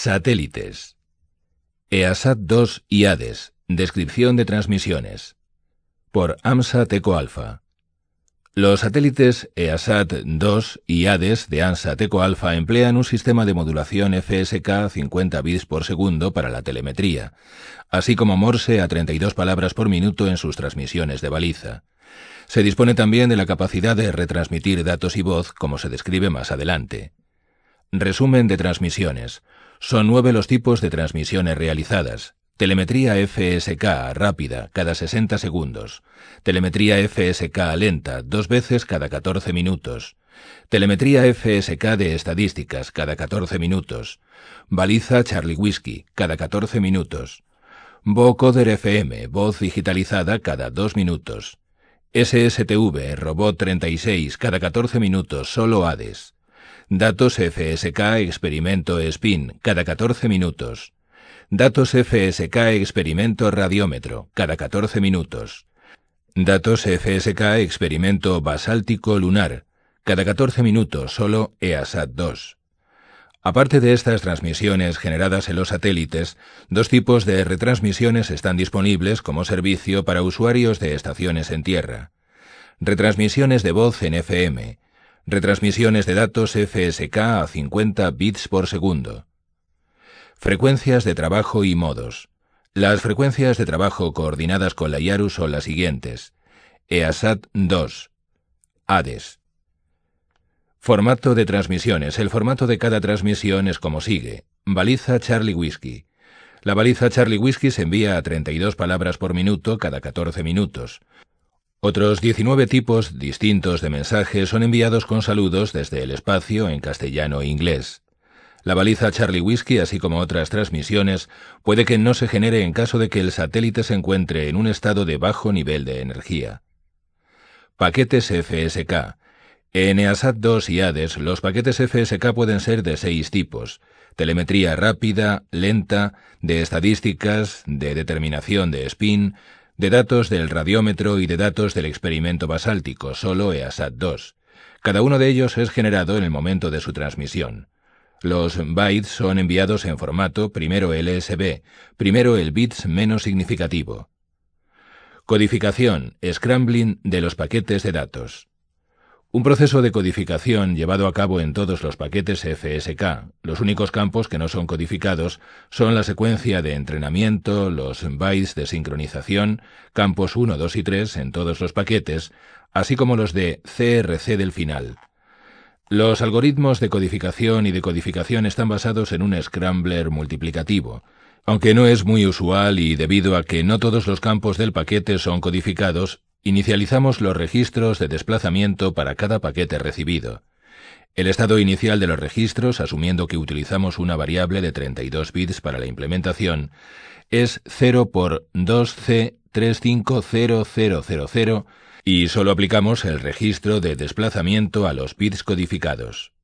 Satélites. EASAT-2 y ADES. Descripción de transmisiones. Por AMSAT Eco Alpha. Los satélites EASAT-2 y ADES de AMSAT Eco Alpha emplean un sistema de modulación FSK a 50 bits por segundo para la telemetría, así como Morse a 32 palabras por minuto en sus transmisiones de baliza. Se dispone también de la capacidad de retransmitir datos y voz, como se describe más adelante. Resumen de transmisiones. Son 9 los tipos de transmisiones realizadas. Telemetría FSK rápida, cada 60 segundos. Telemetría FSK lenta, 2 veces cada 14 minutos. Telemetría FSK de estadísticas, cada 14 minutos. Baliza Charlie Whiskey, cada 14 minutos. Vocoder FM, voz digitalizada, cada 2 minutos. SSTV, Robot 36, cada 14 minutos, solo ADES. Datos FSK, experimento SPIN, cada 14 minutos. Datos FSK, experimento radiómetro, cada 14 minutos. Datos FSK, experimento basáltico lunar, cada 14 minutos, solo EASAT-2. Aparte de estas transmisiones generadas en los satélites, 2 tipos de retransmisiones están disponibles como servicio para usuarios de estaciones en tierra. Retransmisiones de voz en FM. Retransmisiones de datos FSK a 50 bits por segundo. Frecuencias de trabajo y modos. Las frecuencias de trabajo coordinadas con la IARU son las siguientes. EASAT-2. ADES. Formato de transmisiones. El formato de cada transmisión es como sigue. Baliza Charlie Whiskey. La baliza Charlie Whiskey se envía a 32 palabras por minuto cada 14 minutos. Otros 19 tipos distintos de mensajes son enviados con saludos desde el espacio en castellano e inglés. La baliza Charlie Whiskey, así como otras transmisiones, puede que no se genere en caso de que el satélite se encuentre en un estado de bajo nivel de energía. Paquetes FSK. En EASAT-2 y ADES, los paquetes FSK pueden ser de 6 tipos. Telemetría rápida, lenta, de estadísticas, de determinación de spin, de datos del radiómetro y de datos del experimento basáltico, solo EASAT-2. Cada uno de ellos es generado en el momento de su transmisión. Los bytes son enviados en formato primero LSB, primero el bits menos significativo. Codificación, scrambling de los paquetes de datos. Un proceso de codificación llevado a cabo en todos los paquetes FSK. Los únicos campos que no son codificados son la secuencia de entrenamiento, los bytes de sincronización, campos 1, 2 y 3 en todos los paquetes, así como los de CRC del final. Los algoritmos de codificación y decodificación están basados en un scrambler multiplicativo, aunque no es muy usual y debido a que no todos los campos del paquete son codificados. Inicializamos los registros de desplazamiento para cada paquete recibido. El estado inicial de los registros, asumiendo que utilizamos una variable de 32 bits para la implementación, es 0 por 2C35000 y solo aplicamos el registro de desplazamiento a los bits codificados.